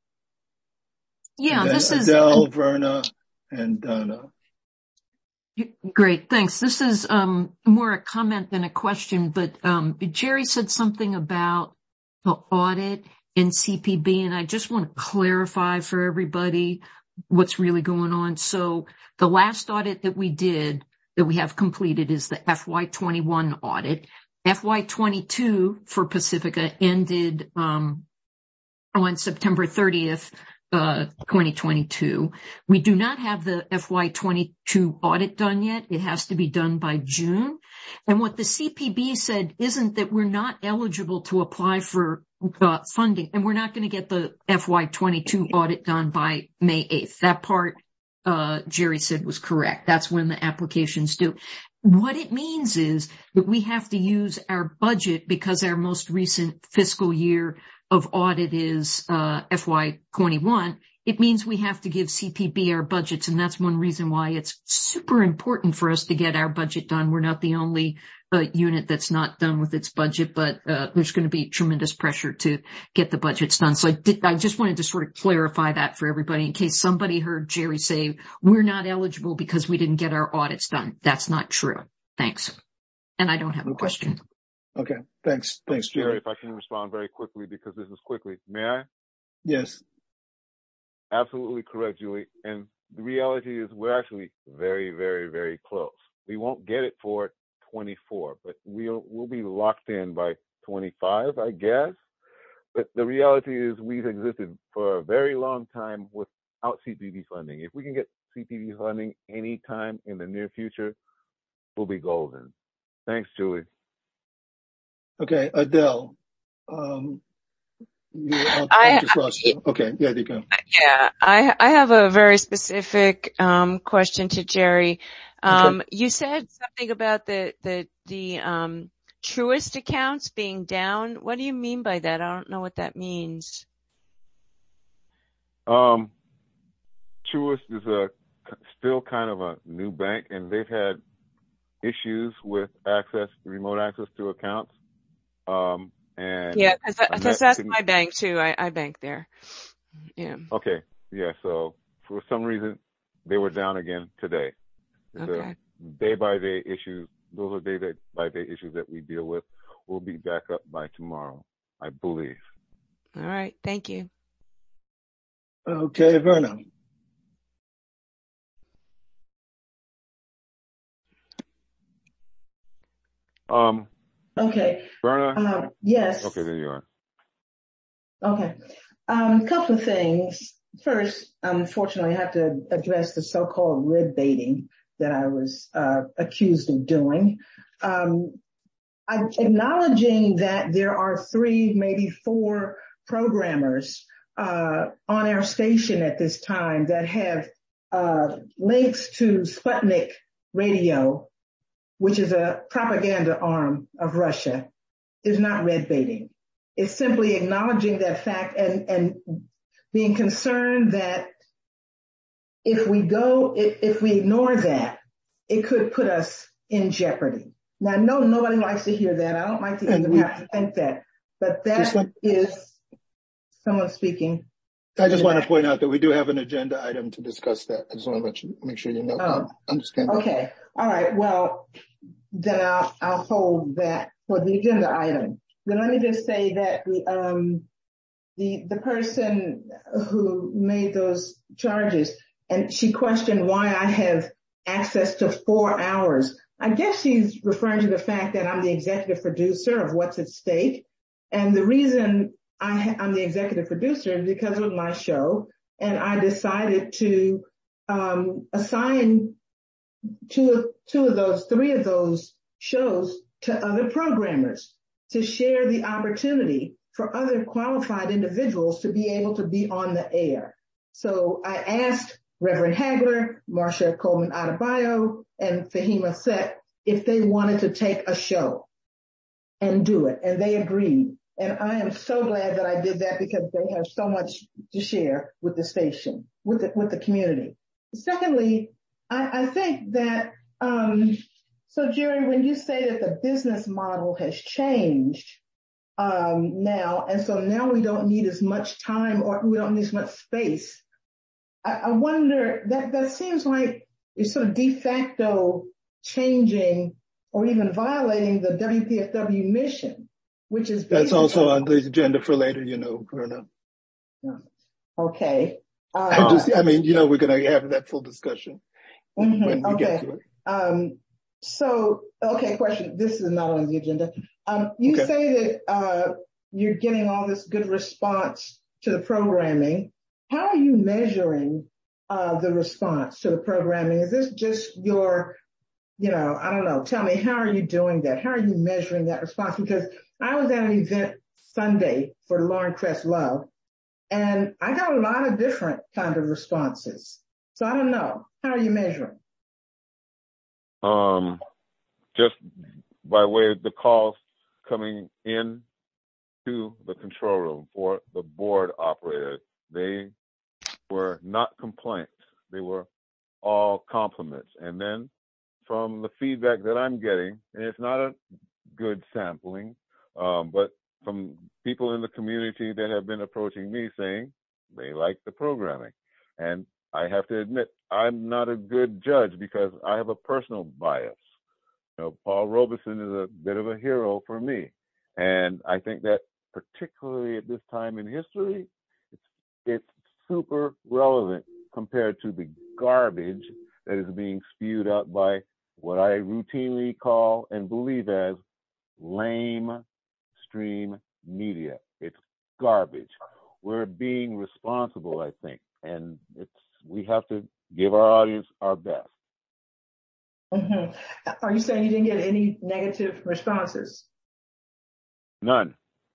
Yeah, this is Adele, Verna, and Donna. Great, thanks. This is more a comment than a question, but Jerry said something about the audit in CPB, and I just want to clarify for everybody what's really going on. So the last audit that we did, that we have completed, is the FY21 audit. FY22 for Pacifica ended on September 30th, 2022. We do not have the FY22 audit done yet. It has to be done by June. And what the CPB said isn't that we're not eligible to apply for funding, and we're not going to get the FY22 audit done by May 8th. That part, Jerry said was correct. That's when the application's due. What it means is that we have to use our budget because our most recent fiscal year of audit is FY21. It means we have to give CPB our budgets, and that's one reason why it's super important for us to get our budget done. We're not the only unit that's not done with its budget, but there's going to be tremendous pressure to get the budgets done. So I just wanted to sort of clarify that for everybody in case somebody heard Jerry say we're not eligible because we didn't get our audits done. That's not true. Thanks. And I don't have a question. Okay. Thanks. Thanks, Jerry. If I can respond very quickly because this is quickly. May I? Yes. Absolutely correct, Julie. And the reality is we're actually very, very, very close. We won't get it for 24, but we'll be locked in by 25, I guess. But the reality is we've existed for a very long time without CPB funding. If we can get CPB funding anytime in the near future, we'll be golden. Thanks, Julie. Okay, Adele. I just lost you. Okay, yeah, you go. Yeah, I have a very specific question to Jerry. Okay. You said something about the Truist accounts being down. What do you mean by that? I don't know what that means. Truist is still kind of a new bank, and they've had issues with remote access to accounts. And yeah, because that's my bank too. I bank there. Yeah. Okay. Yeah. So for some reason they were down again today. Okay. Day by day issues. Those are day by day issues that we deal with. We'll be back up by tomorrow, I believe. All right. Thank you. Okay, Verna. Okay. Verna? Yes. Okay, there you are. Okay. A couple of things. First, unfortunately, I have to address the so-called red baiting that I was accused of doing. Acknowledging that there are 3, maybe 4 programmers on our station at this time that have links to Sputnik Radio, which is a propaganda arm of Russia, is not red baiting. It's simply acknowledging that fact and being concerned that if we ignore that, it could put us in jeopardy. Now, no, nobody likes to hear that. I don't like to even have to think that, but that is someone speaking. I just want to point out that we do have an agenda item to discuss that. I just want to make sure you know. Understand. Okay. All right. Well, then I'll hold that for the agenda item. Then let me just say that the person who made those charges, and she questioned why I have access to 4 hours. I guess she's referring to the fact that I'm the executive producer of What's at Stake. And the reason I'm the executive producer is because of my show. And I decided to assign 3 of those shows to other programmers to share the opportunity for other qualified individuals to be able to be on the air. So I asked Reverend Hagler, Marcia Coleman Adebayo, and Fahima Seth if they wanted to take a show and do it, and they agreed. And I am so glad that I did that because they have so much to share with the station, with the community. Secondly, I think that, so Jerry, when you say that the business model has changed, now, and so now we don't need as much time or we don't need as much space. I wonder that seems like it's sort of de facto changing or even violating the WPFW mission, which is that's also on the agenda for later, Verna. Okay. I mean, we're going to have that full discussion when we get to it. Question. This is not on the agenda. You say that you're getting all this good response to the programming. How are you measuring the response to the programming? Is this just your, I don't know, tell me, how are you doing that? How are you measuring that response? Because I was at an event Sunday for Lauren Crest Love, and I got a lot of different kind of responses. So I don't know. How are you measuring? Just by way of the calls coming in to the control room for the board operator, they were not complaints. They were all compliments. And then from the feedback that I'm getting, and it's not a good sampling, but from people in the community that have been approaching me saying they like the programming. And I have to admit, I'm not a good judge because I have a personal bias. Paul Robeson is a bit of a hero for me. And I think that particularly at this time in history, it's super relevant compared to the garbage that is being spewed out by what I routinely call and believe as lame stream media. It's garbage. We're being responsible, I think, and we have to give our audience our best. Mm-hmm. Are you saying you didn't get any negative responses? None.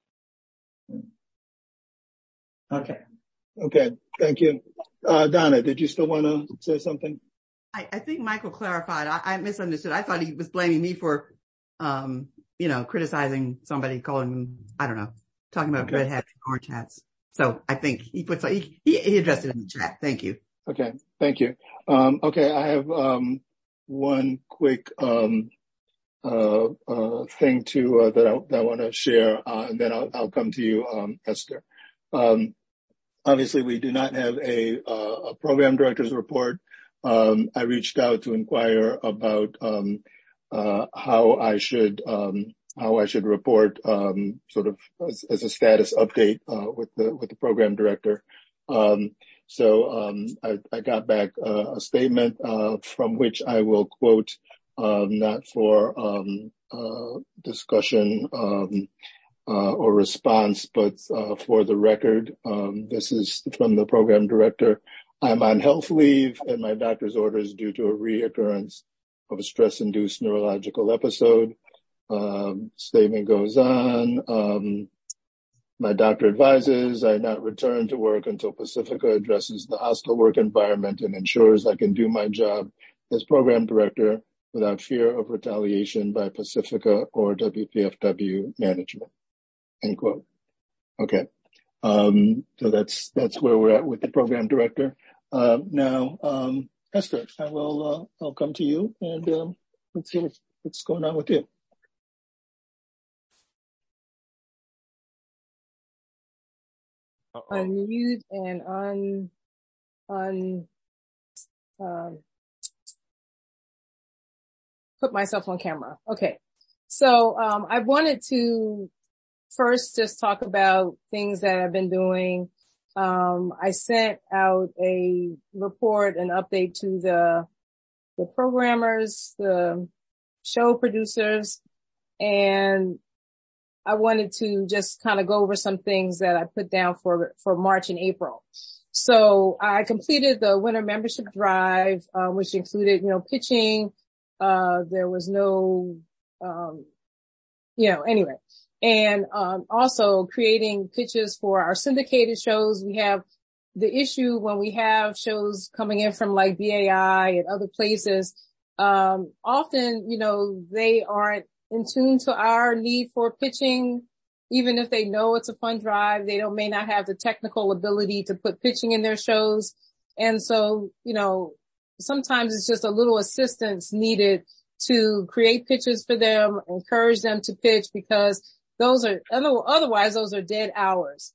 Okay. Thank you. Donna, did you still want to say something? I think Michael clarified. I misunderstood. I thought he was blaming me for, criticizing somebody, calling them, I don't know, talking about red hats and orange hats. So I think he addressed it in the chat. Thank you. Okay. Thank you. I have, one quick, thing that I want to share, and then I'll come to you, Esther. Obviously we do not have a program director's report. I reached out to inquire about, how I should report, sort of as a status update, with the program director. I got back a statement from which I will quote, not for discussion or response, but for the record. This is from the program director. I'm on health leave and my doctor's orders due to a reoccurrence of a stress-induced neurological episode. Statement goes on. My doctor advises I not return to work until Pacifica addresses the hostile work environment and ensures I can do my job as program director without fear of retaliation by Pacifica or WPFW management. End quote. Okay. So that's where we're at with the program director. Now, Esther, I'll come to you and let's see what's going on with you. Unmute and put myself on camera. Okay. So, I wanted to first just talk about things that I've been doing. I sent out a report, an update to the programmers, the show producers, and I wanted to just kind of go over some things that I put down for March and April. So I completed the winter membership drive, which included, pitching. There was no, anyway. And, also creating pitches for our syndicated shows. We have the issue when we have shows coming in from like BAI and other places. often, they aren't in tune to our need for pitching. Even if they know it's a fund drive, they may not have the technical ability to put pitching in their shows. And so, sometimes it's just a little assistance needed to create pitches for them, encourage them to pitch, because otherwise those are dead hours.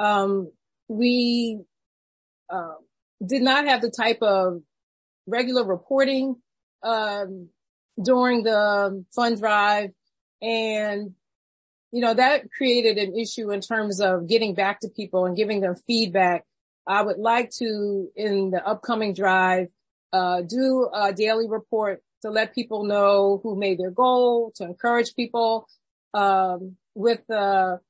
We did not have the type of regular reporting during the fund drive, and that created an issue in terms of getting back to people and giving them feedback. I would like to, in the upcoming drive, do a daily report to let people know who made their goal, to encourage people, with the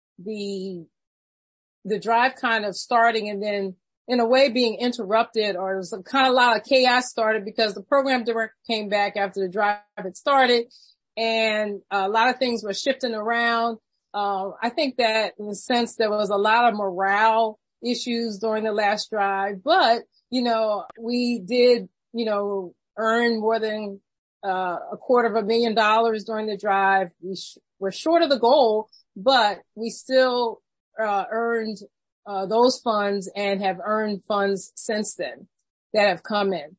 drive kind of starting and then in a way being interrupted, or there's kind of a lot of chaos started because the program director came back after the drive had started, and a lot of things were shifting around. I think that in a sense there was a lot of morale issues during the last drive, but we did, earn more than $250,000 during the drive. We're short of the goal, but we still earned those funds and have earned funds since then that have come in.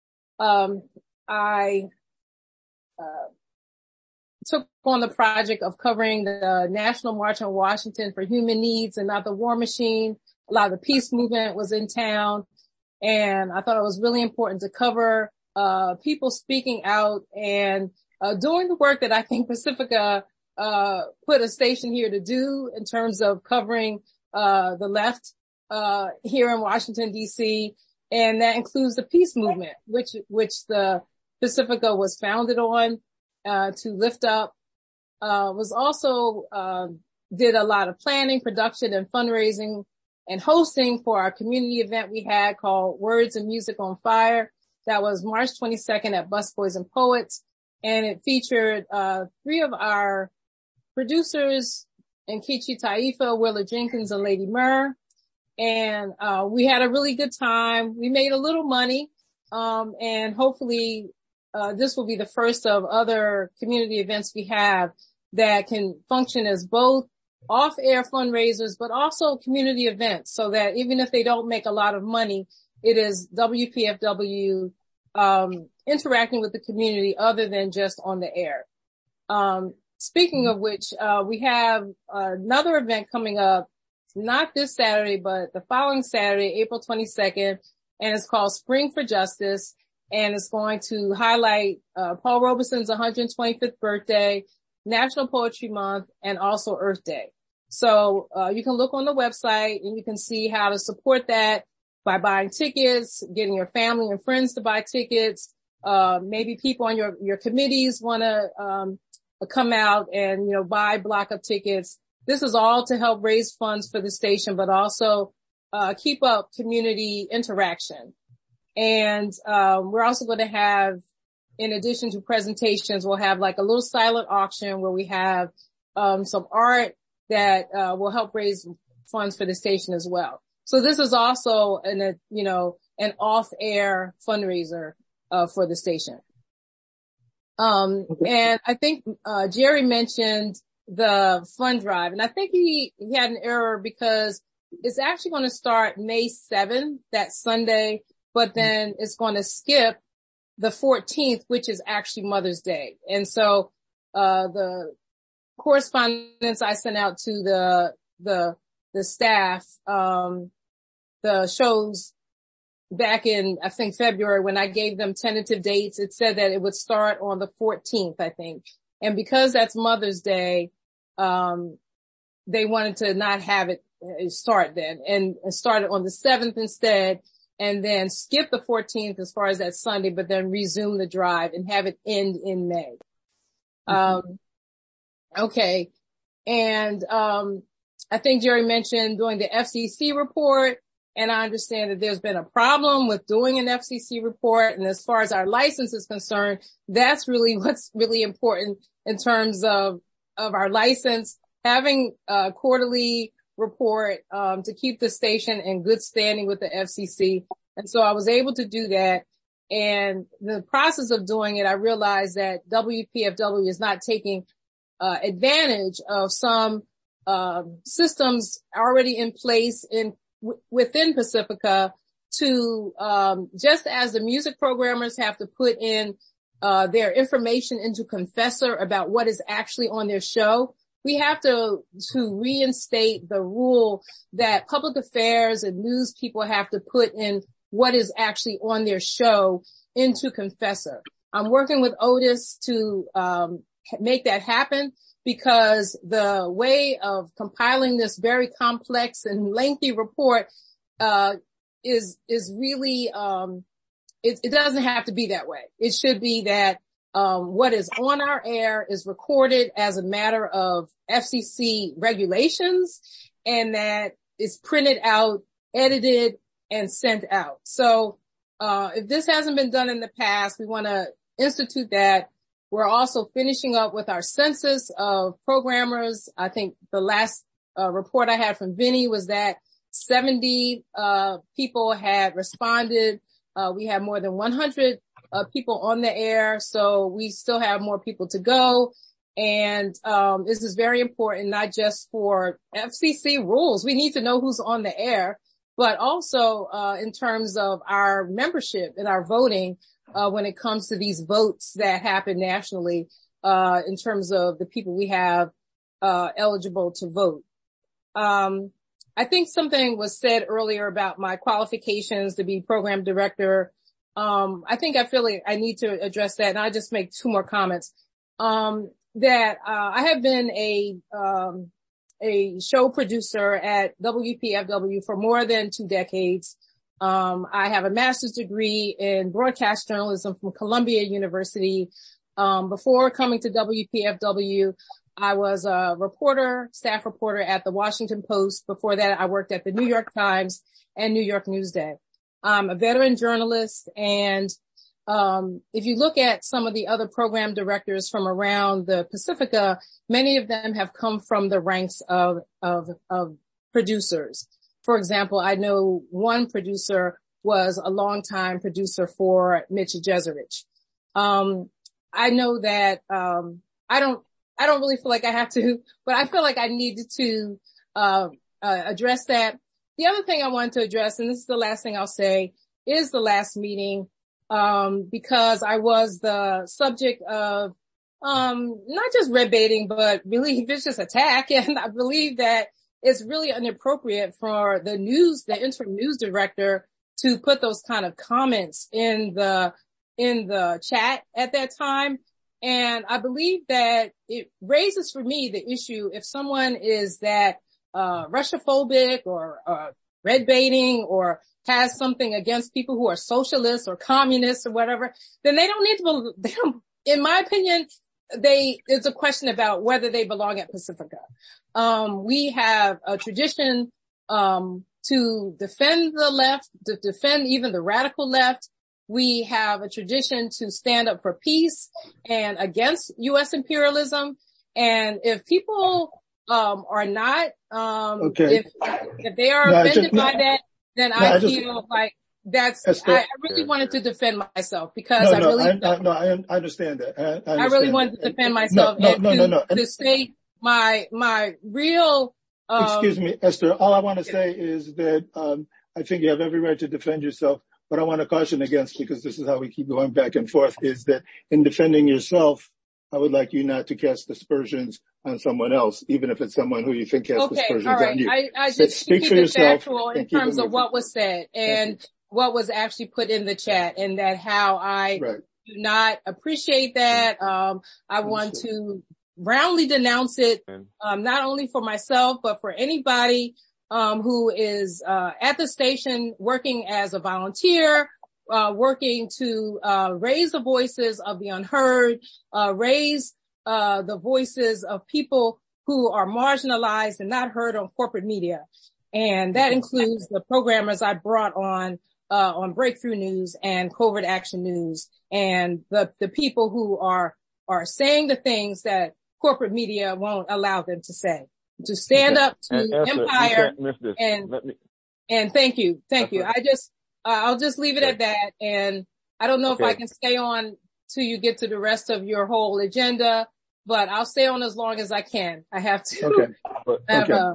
I took on the project of covering the National March on Washington for Human Needs and Not the War Machine. A lot of the peace movement was in town, and I thought it was really important to cover people speaking out and doing the work that I think Pacifica put a station here to do in terms of covering the left here in Washington, D.C., and that includes the peace movement, which the Pacifica was founded on to lift up. Was also did a lot of planning, production, and fundraising and hosting for our community event we had called Words and Music on Fire. That was March 22nd at Busboys and Poets, and it featured 3 of our producers, Nkechi Taifa, Willa Jenkins, and Lady Murr. And we had a really good time. We made a little money, and hopefully this will be the first of other community events we have that can function as both off-air fundraisers, but also community events, so that even if they don't make a lot of money, it is WPFW interacting with the community other than just on the air. Speaking of which, we have another event coming up, not this Saturday, but the following Saturday, April 22nd, and it's called Spring for Justice, and it's going to highlight Paul Robeson's 125th birthday, National Poetry Month, and also Earth Day. So you can look on the website and you can see how to support that by buying tickets, getting your family and friends to buy tickets. Maybe people on your committees want to come out and, buy block-up tickets. This is all to help raise funds for the station, but also keep up community interaction. And we're also going to have, in addition to presentations, we'll have like a little silent auction where we have some art that will help raise funds for the station as well. So this is also an off-air fundraiser for the station. And I think Jerry mentioned the fund drive, and I think he had an error because it's actually going to start May 7th, that Sunday, but then it's going to skip the 14th, which is actually Mother's Day. And so the correspondence I sent out to the staff, the shows back in, I think, February, when I gave them tentative dates, it said that it would start on the 14th, I think. And because that's Mother's Day, they wanted to not have it start then and start it on the 7th instead, and then skip the 14th as far as that Sunday, but then resume the drive and have it end in May. Okay. And I think Jerry mentioned doing the FCC report, and I understand that there's been a problem with doing an FCC report. And as far as our license is concerned, that's really what's really important in terms of our license, having a quarterly report to keep the station in good standing with the FCC. And so I was able to do that. And the process of doing it, I realized that WPFW is not taking advantage of some systems already in place within Pacifica to just as the music programmers have to put in their information into Confessor about what is actually on their show, we have to reinstate the rule that public affairs and news people have to put in what is actually on their show into Confessor. I'm working with Otis to make that happen, because the way of compiling this very complex and lengthy report is really it doesn't have to be that way. It should be that what is on our air is recorded as a matter of FCC regulations, and that is printed out, edited, and sent out. So if this hasn't been done in the past, we want to institute that. We're also finishing up with our census of programmers. I think the last report I had from Vinny was that 70 people had responded. We have more than 100 people on the air, so we still have more people to go. And this is very important, not just for FCC rules. We need to know who's on the air, but also in terms of our membership and our voting when it comes to these votes that happen nationally in terms of the people we have eligible to vote. I think something was said earlier about my qualifications to be program director. I feel like I need to address that, and I'll just make two more comments. That I have been a show producer at WPFW for more than 2 decades. I have a master's degree in broadcast journalism from Columbia University. Before coming to WPFW, I was a staff reporter at the Washington Post. Before that, I worked at the New York Times and New York Newsday. I'm a veteran journalist, and if you look at some of the other program directors from around the Pacifica, many of them have come from the ranks of producers. For example, I know one producer was a longtime producer for Mitch Jeserich. I know that I don't really feel like I have to, but I feel like I needed to address that. The other thing I wanted to address, and this is the last thing I'll say, is the last meeting, because I was the subject of not just red baiting, but really vicious attack. And I believe that it's really inappropriate for the interim news director to put those kind of comments in the chat at that time. And I believe that it raises for me the issue if someone is that Russophobic or red baiting or has something against people who are socialists or communists or whatever, then they don't need to, in my opinion, it's a question about whether they belong at Pacifica. We have a tradition to defend the left, to defend even the radical left. We have a tradition to stand up for peace and against U.S. imperialism. And if people are not, if they are offended by that, then I feel like that's, I really wanted to defend myself because I understand that. I really wanted to defend myself to state my real, excuse me, Esther, all I want to say is that, I think you have every right to defend yourself. What I want to caution against, because this is how we keep going back and forth, is that in defending yourself, I would like you not to cast aspersions on someone else, even if it's someone who you think casts aspersions on you. I just speak for yourself factual in terms of what was said and what was actually put in the chat, and that how I do not appreciate that. I want to roundly denounce it, not only for myself, but for anybody who is at the station working as a volunteer, working to raise the voices of the unheard, raise the voices of people who are marginalized and not heard on corporate media. And that includes the programmers I brought on Breakthrough News and Covert Action News, and the people who are saying the things that corporate media won't allow them to say. To stand up to empire and thank you. I'll just leave it at that. And I don't know if I can stay on till you get to the rest of your whole agenda, but I'll stay on as long as I can. I have to have